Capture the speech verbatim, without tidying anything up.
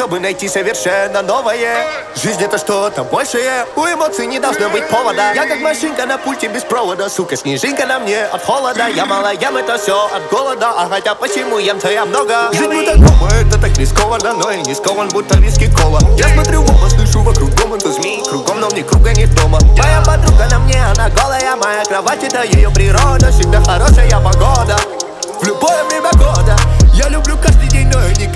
чтобы найти совершенно новое. Жизнь это что-то большее, у эмоций не должно быть повода. Я как машинка на пульте без провода, сука, снежинка на мне от холода. Я мало ем, это все от голода, а хотя почему ем-то я много? Жить по-такому, это так рискованно, но и не скован, будто виски кола. Я смотрю в оба, слышу вокруг дома, то змей кругом, но мне круга нет дома. Моя подруга на мне, она голая, моя кровать это ее природа. Всегда хорошая погода, в любое время года. Я люблю каждый день, но и не